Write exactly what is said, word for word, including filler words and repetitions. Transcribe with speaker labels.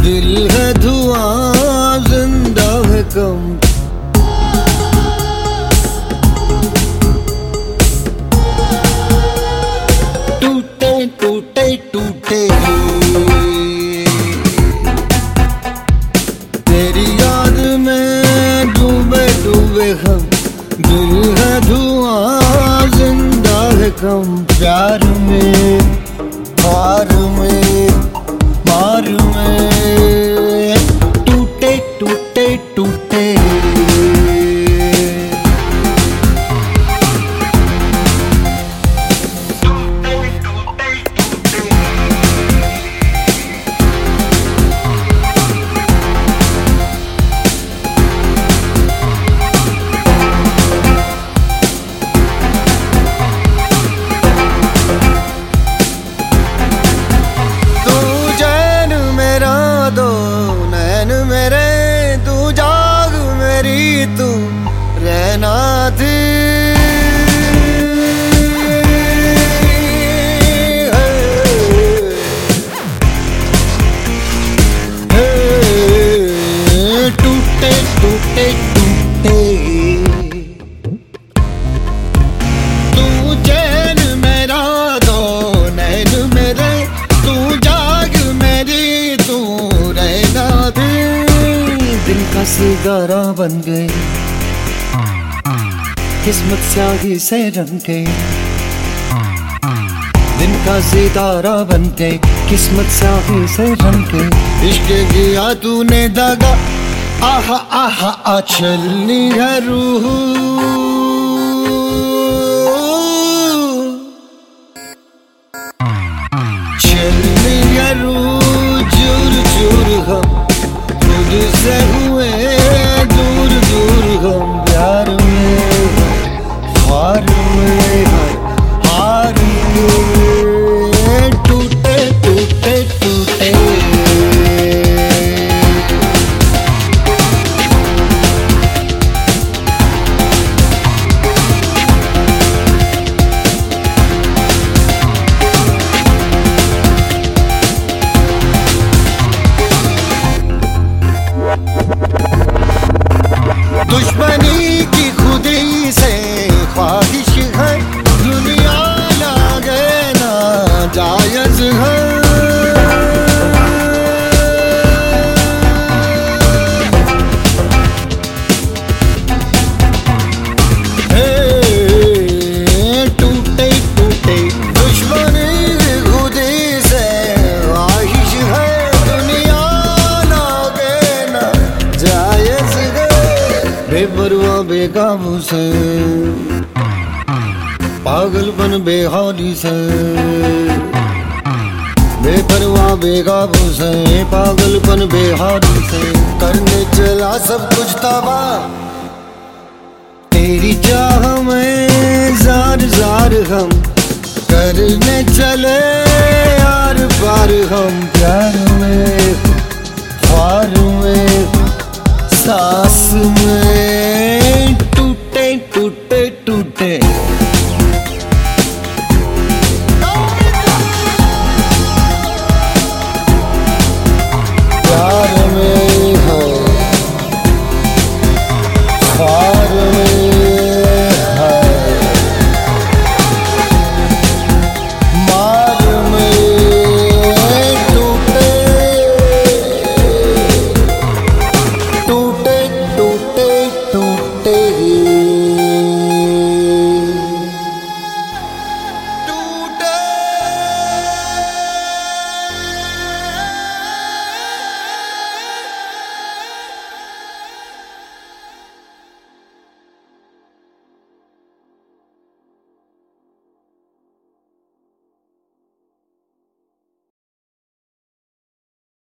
Speaker 1: दिल है धुआं जिंदा है कम। टूटे टूटे टूटे तेरी याद में डूबे डूबे हम। दिल है धुआं जिंदा है कम। प्यार में हार में मार में टूटे टूटे टूटे। तू रहना थी टूटे टूटे टूटे। तू चैन मेरा दो नैन मेरे। तू जाग मेरी तू रहना थी। दिल का सितारा बन गए किस्मत स्याही से रंग के। दिन का सितारा बन के किस्मत स्याही से रंग के। इश्क किया तूने दगा आहा आहा आ चलनी है रूह। चलनी है रूह चूर चूर हम। खुद से हुए दूर दूर हम। प्यार में हार में हार में टूटे टूटे टूटे। दुश्मनी की खुदी से ख्वाहिश है। दुनिया लागे ना जायज है। टूटे टूटे दुश्मनी की खुदी से ख्वाहिश है। दुनिया लागे ना जायज है। बेपरवाह बेकाबू से पागलपन बेहाली से। बेपरवाह बेकाबू से पागलपन बेहाली से। करने चला सब कुछ तबाह तेरी चाह में जार जार हम। करने चले यार पार हम। प्यार में ख्वार में सांस में टूटे टूटे टूटे।